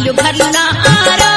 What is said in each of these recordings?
कइयो घर ना आरो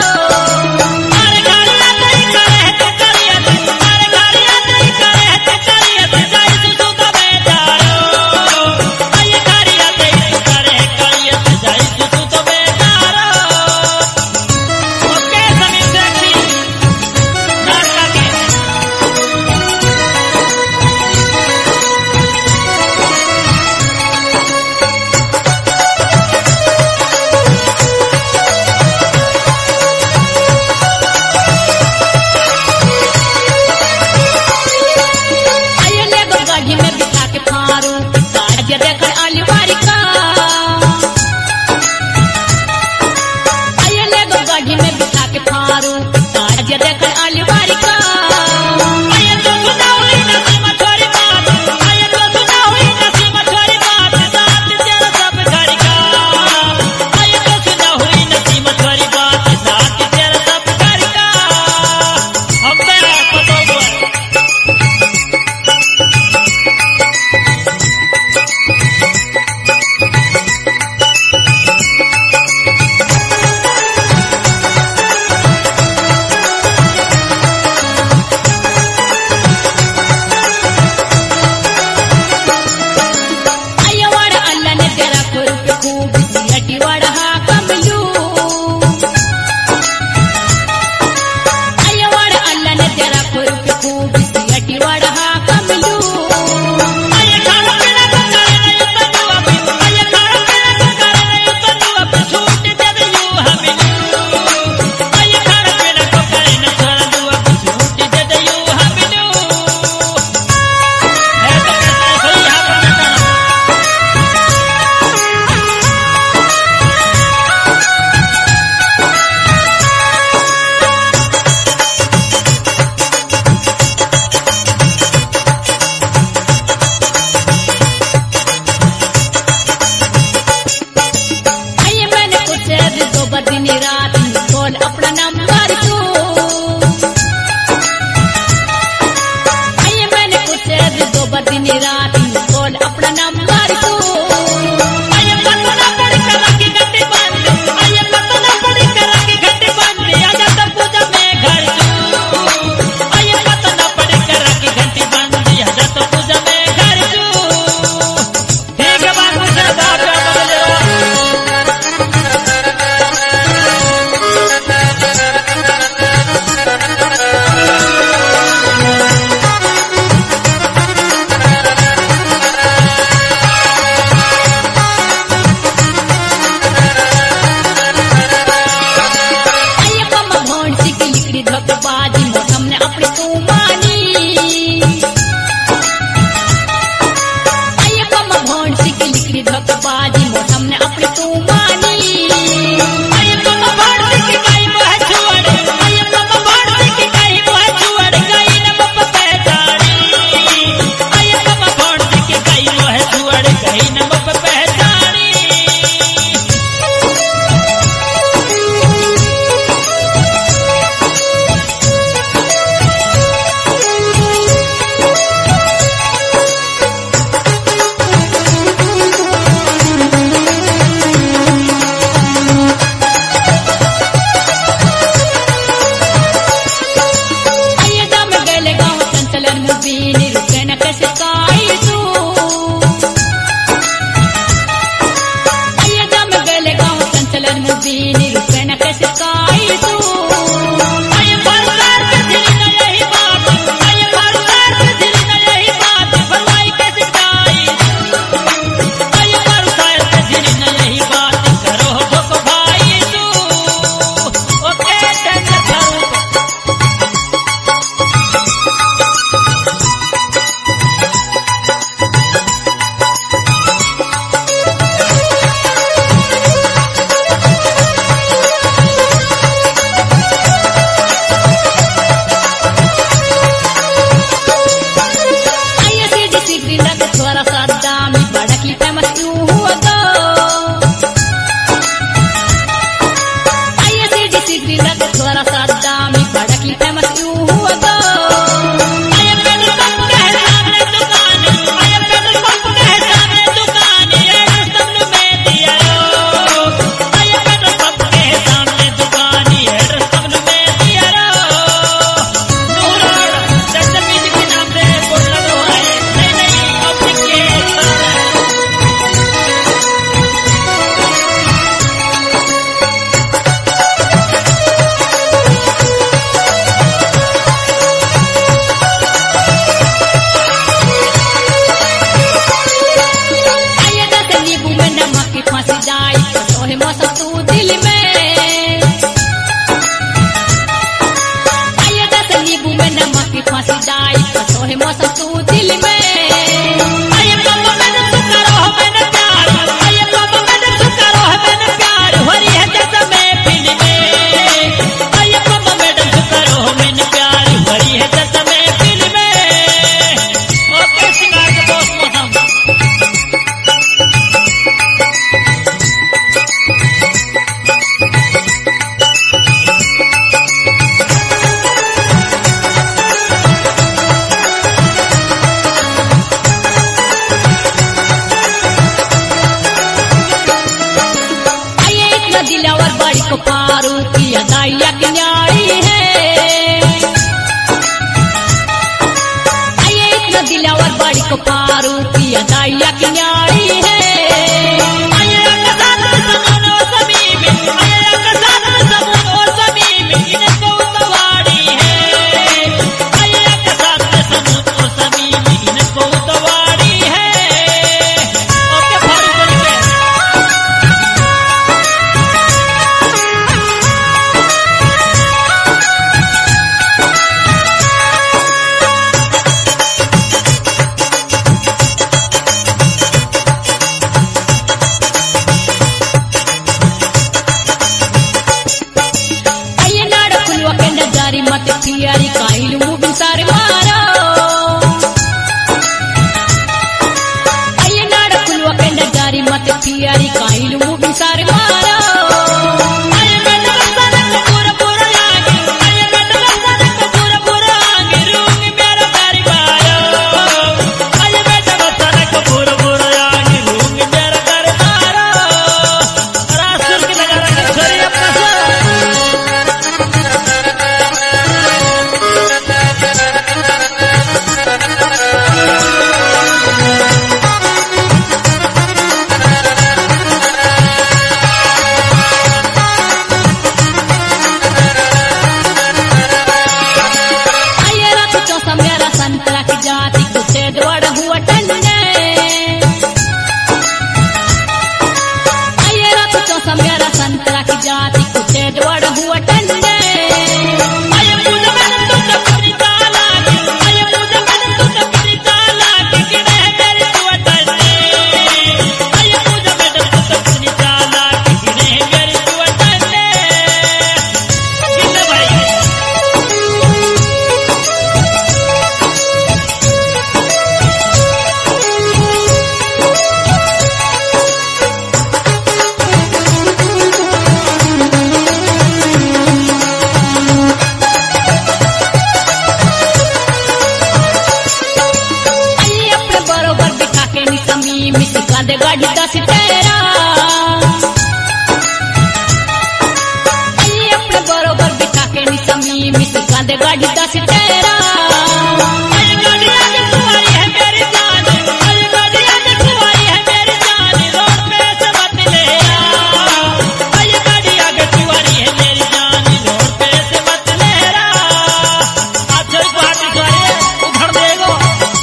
दाइया की न्यारी है। आइए इतना दिलावर बड़ी को पारू पिया दाइया की न्यारी है। मत पियारी काइल मुबिन सारे मारो आइए नाड़ कुलवा के नजारी मत पियारी काइल मुबिन सारे मारो आइए बेटा बसाने को पूरा पूरा आगे आइए बेटा बसाने को पूरा पूरा आगे रूंग मेरा प्यारी मारो आइए बेटा बसाने को पूरा पूरा आगे रूंग मेरा प्यारी मारो रासुल की नगारा का छोरी अपना संतरा की जाति कुत्ते द्वार हुआ टन्ने आइए रात चौसा मेरा संतरा की जाति कुत्ते द्वार हुआ टन्ने आइए मुझे मैंने तो अपनी ताला की आइए मुझे मैंने तो अपनी ताला की गिरे मेरी हुआ टन्ने आइए मुझे मैंने तो अपनी ताला की गिरे मेरी हुआ टन्ने गिरने भाई मिसिका दे गाड़ी दस तेरा आइए अपने बरोबर बिठा के निसमी मिसिका दे गाड़ी दस तेरा आइए गाड़ी आगे तुम्हारी है मेरी जान आइए गाड़ी आगे तुम्हारी है मेरी जान रोड पे से मत ले आइए गाड़ी आगे तुम्हारी है मेरी जान रोड पे से मत ले आज कोई बात नहीं उधर देखो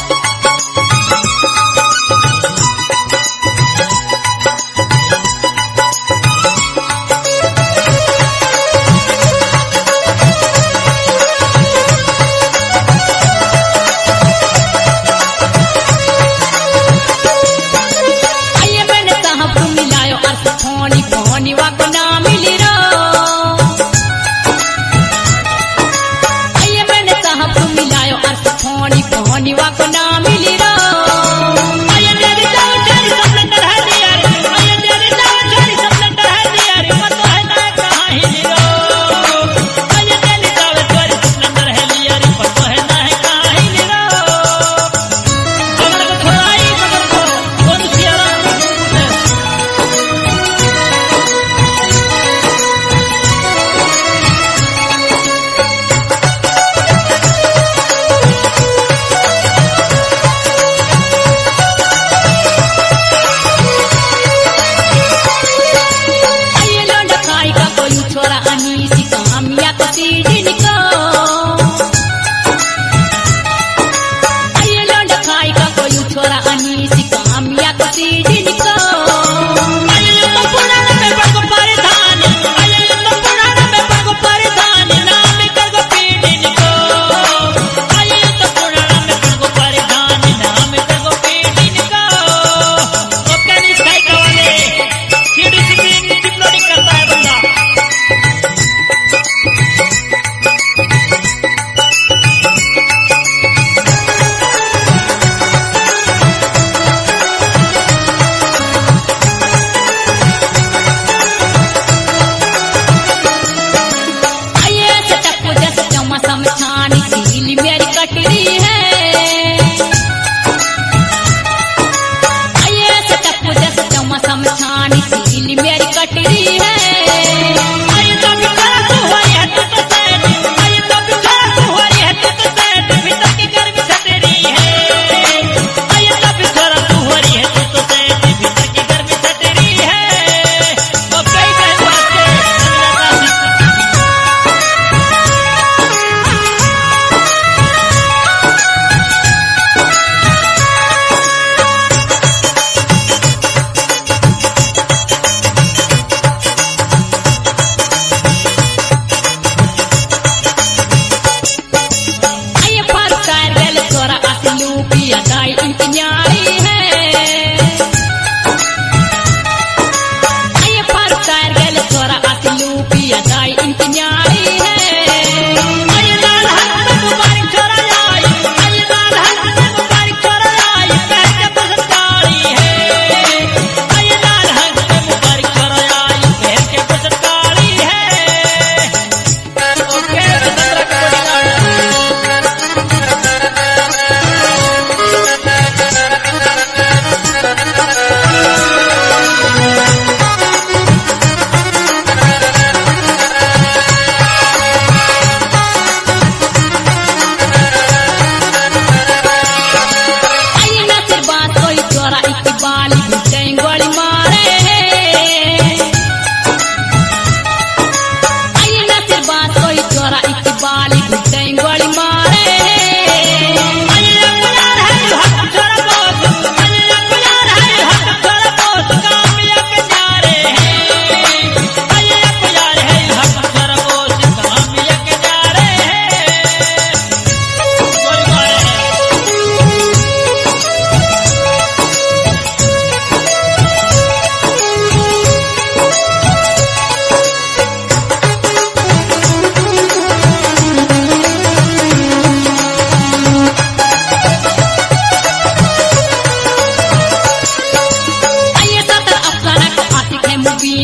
वाको ना मिली रो आइए मैंने साहब को मिलायो अर्थ फोनी फोनी वाको ना मिली रो आइए तेरी जान तेरी सपना है दिया रे आइए तेरी जान तेरी सपना है दिया रे मत है ना कहां ही रो आइए तेरी जान तेरी सपना है लिया रे मत है ना कहां ही रो अगर को थोड़ा ही मगर को कौन सियारा समझानी सील मेरी कटरी है।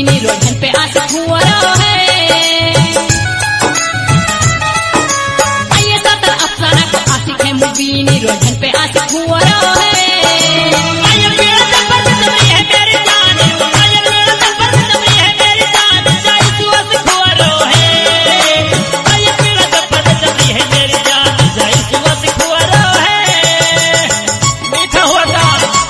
मुबीनी रोजन पे आशिक हुआ है। आइए सतर अफसाना को आशिक है मुबीनी रोजन पे आशिक हुआ है। आइए मेरा सफर में तुम्हारी है मेरी जान, आइए मेरा सफर में तुम्हारी है मेरी जान, जाए सुआ से हुआ है। आइए मेरा सफर में तुम्हारी है मेरी जान, जाए सुआ से हुआ है। मीठा हुआ था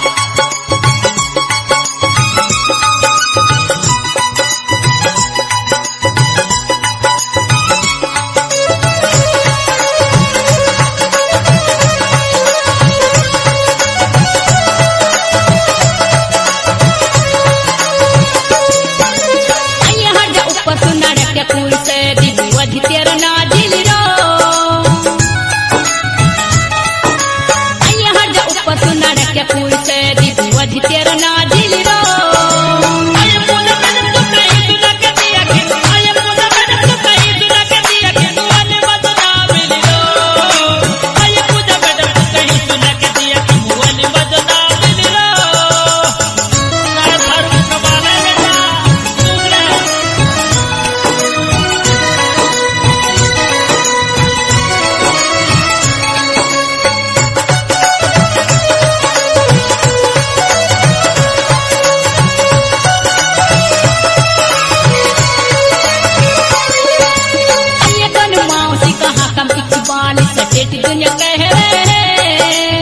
दुनिया कह रहे हैं।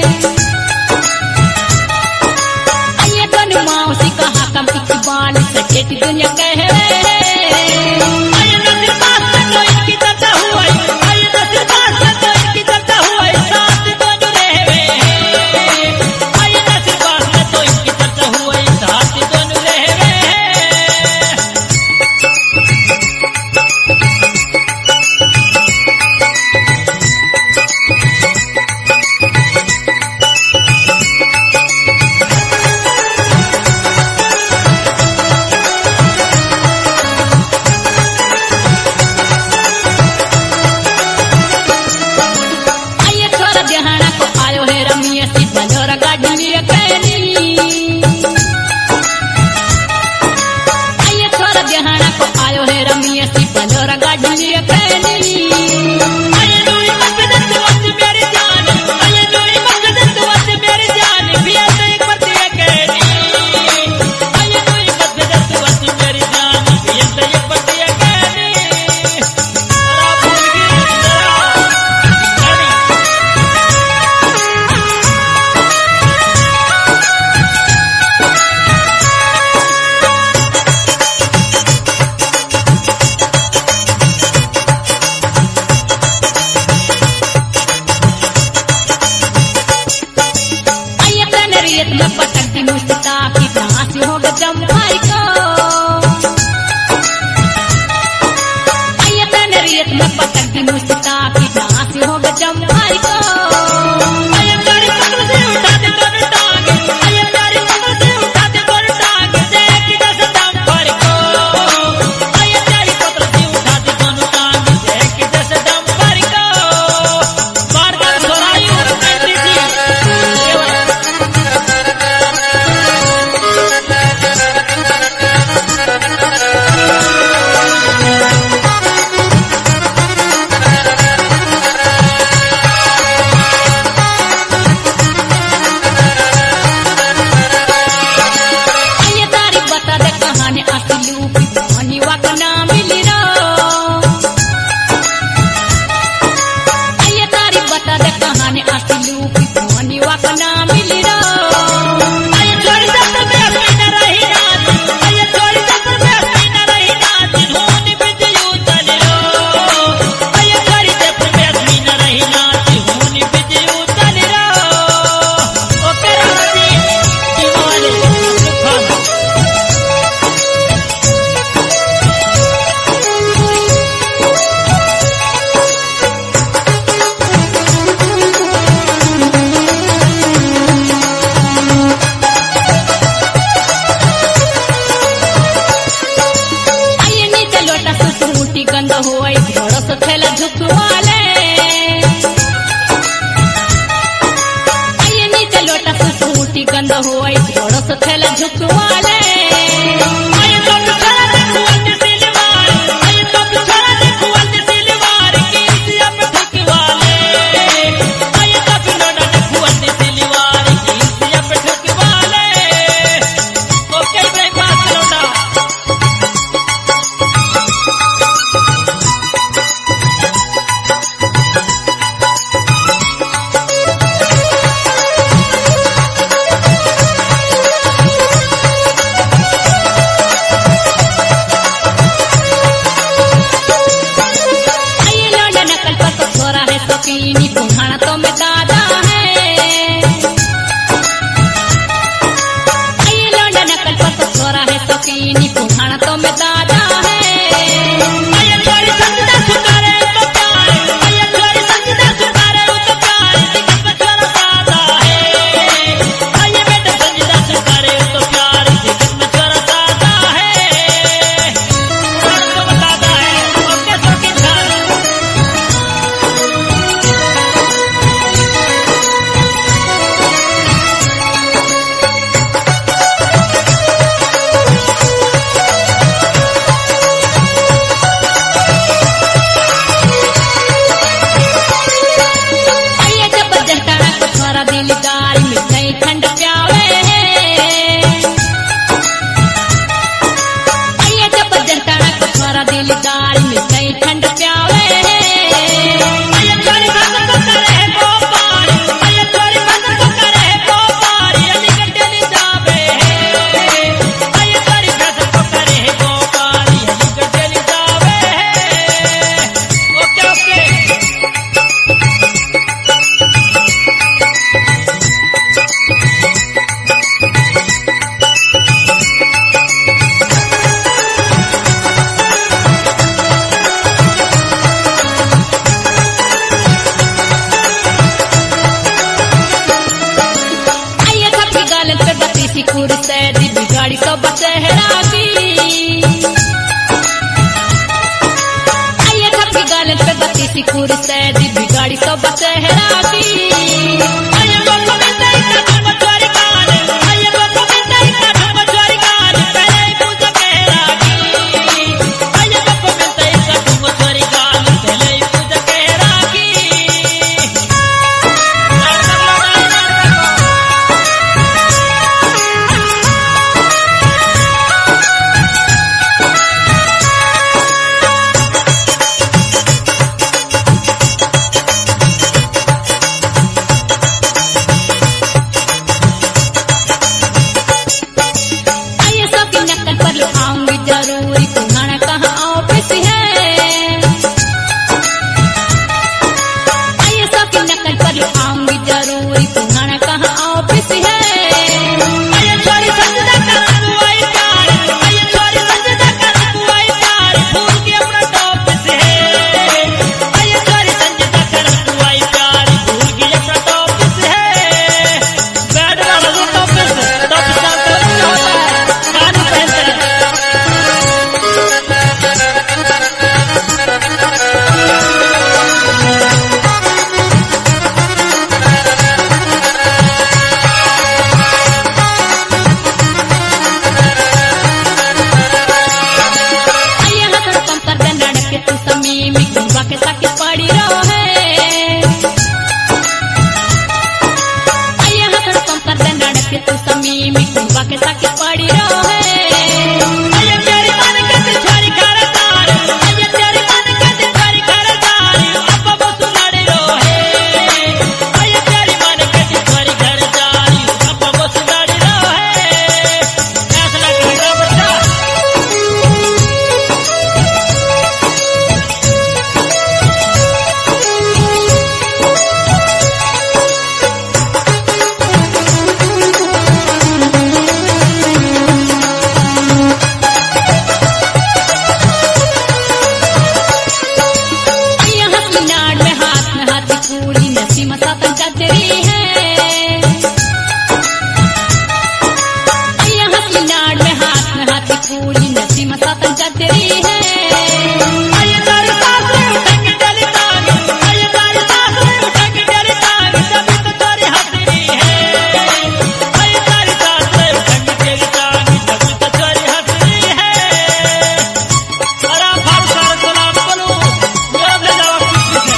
आइए दोनों मौसी कहा कम इकबाल सचेत दुनिया कह रहे हैं। आइए नसीब पास में तो इनकी चर्चा हुआ, आइए नसीब पास में तो इनकी चर्चा हुआ, साथ दोनों रहे हैं। आइए नसीब पास में तो इनकी चर्चा हुआ, साथ दोनों रहे हैं। शौकीनी कुम्हाड़ा तो में दादा है। आइए लौंडा नकल पर तो छोरा है शौकीनी कुम्हाड़ा तो में दादा है। आइए छोरी संगीता सुधारे तो प्यार, आइए छोरी संगीता सुधारे तो प्यार, दिक्कत में छोरा दादा है। आइए बेटा संगीता सुधारे तो प्यार, दिक्कत में छोरा दादा है। तो बताता है ओके शौकीन खान। आइए जबरदस्त टाणा को छोरा दिलदार मिठाई ठंड प्यावे है। आइए जबरदस्त टाणा को छोरा दिलदार मिठाई ठंड प्यावे है। आइए छोरी भगत को करे है गोपाल, आइए छोरी भगत को करे है गोपाल, ये निकट नहीं जावे है। आइए छोरी भगत को करे है गोपाल, ये निकट नहीं जावे है। ओके ओके आइए थपकी गालन पे बत्तीसी कुर से दिल्ली गाड़ी तो बचहरा की। आइए थपकी गालन पे बत्तीसी कुर से दिल्ली गाड़ी तो बचहरा की। आइए गोको में सही का धूम चोरी गान, आइए गोको में सही का धूम चोरी गान, पहले ही पूजा कहरा की। आइए गोको में सही का धूम चोरी गान, पहले ही पूजा कहरा की। आइए शौकीन नक्कल पर लुभाऊंगी जरूरी, कुम्हाड़ा कहाँ ऑफिस है। आइए शौकीन नक्कल पर लुभाऊंगी जरूरी, कुम्हाड़ा कहाँ ऑफिस है। आइए छोरी संजदा कर बुआई प्यार, आइए छोरी संजदा कर बुआई प्यार, भूल के अपना टॉपिस है। आइए छोरी संजदा कर बुआई प्यार, भूल के अपना टॉपिस है। बैड वाला टॉपिस टॉपिस का होता है कान पहनते हैं। आइए हसन पंकर दे नड़क के तू समीमी कुंभा के साके पड़ी रहो है। आइए हसन पंकर दे नड़क के तू समीमी कुंभा के साके पड़ी रहो है। आइए तेरी मन के ते छोरी घरदार, आइए तेरी मन के ते छोरी घरदार, अब बस लड़ी रहो है। आइए तेरी मन के ते छोरी घरदार, अब बस लड़ी रहो है। फैसला करो बच्चा। आइए हंसी नाड़ में हाथी कूड़ी नसीमा सातन कचरी है। आइए हंसी नाड़ में हाथी कूड़ी नसीमा सातन कचरी है। आइए तारी सास में उठेंगे जली ताग, आइए तारी सास में उठेंगे जली ताग, तभी तो तारी हंसरी है। आइए तारी सास में उठेंगे जली ताग, तभी तो तारी हंसरी है। आराम भाव सारा गुलाब बोलो, मेरा ले जाओ किसी से।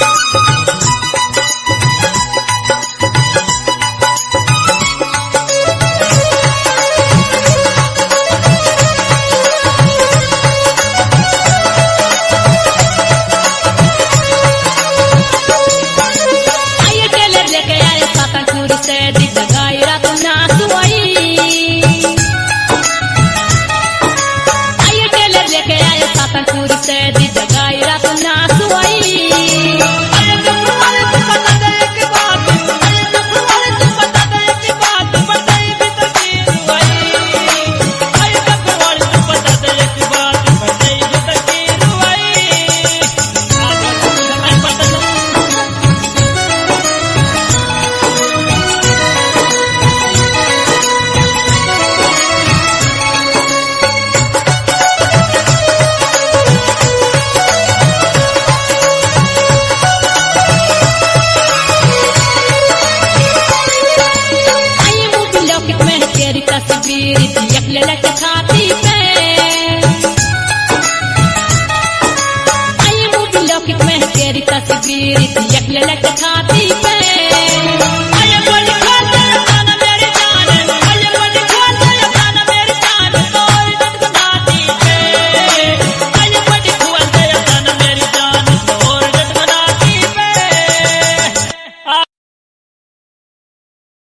आइए टेलर लेके आए सातनपुर से दी जगाई रात नासु आई। आइए टेलर लेके आए सातनपुर से दी जगाई रात नासु आई। आइए तस्वीर देख लेलक छाती पे आई मूवी लौकिक में तेरी तस्वीर देख लेलक छाती